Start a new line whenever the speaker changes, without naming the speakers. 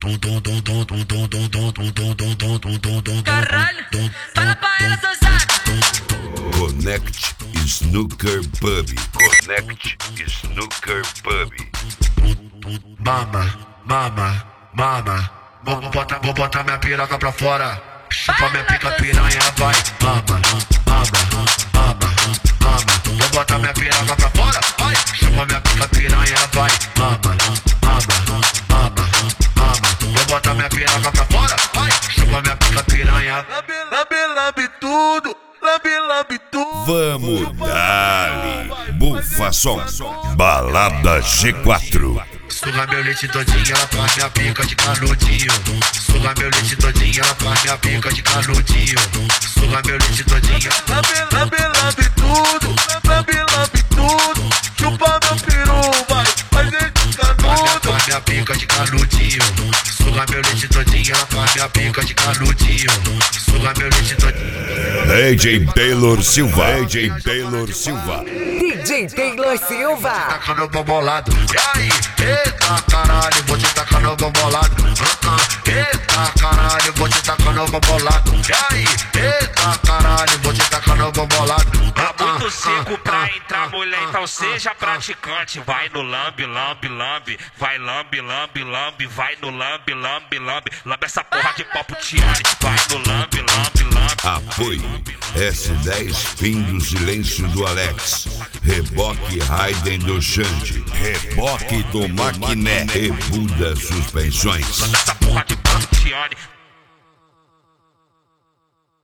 Caralho, fala pra ela, seu Zac.
Connect Snooker Pub. Connect Snooker Pub.
Mama, mama, mama. Vou botar minha piroca pra fora. Chupa minha pica piranha, vai. Mama, mama, mama, mama. Vou botar minha piroca pra fora. Vai. Chupa minha pica piranha, vai. Mama, mama, mama, mama. Vou botar minha piroca pra fora. Vai. Chupa minha pica piranha. Lambe tudo. Lambe tudo.
Vamos dali. Bufason. Balada G4.
Suga meu leite todinho, ela faz minha pica de canudinho. Suga meu leite todinho, ela faz minha pica de canudinho. Suga meu leite todinho. Lambe tudo. Lambe tudo. Chupa meu peru, vai. Faz de canudo. Faz minha pica de canudinho. Suga meu leite todinho, ela faz minha pica de canudinho. Suga meu leite todinho.
DJ Taylor Silva. DJ Taylor Silva.
DJ Taylor Silva.
Tacando o bombolado. E aí? Eita caralho, vou te tacar no bombolado. Eita caralho, vou te tacar no bombolado. E aí? Eita caralho, vou te tacar no bombolado.
Tá muito seco pra entrar, mulher, então seja praticante. Vai no lambe, lambe, lambe. Vai lambe, lambe, lambe. Vai no lambe, lambe, lambe. Lambe essa porra de papo tiane. Vai no lambe, lambe, lambe.
Apoio S10 Fim do Silêncio do Alex. Reboque Raiden do Xande. Reboque do Maquiné e Buda Suspensões.
Lambe essa porra de papo tiane.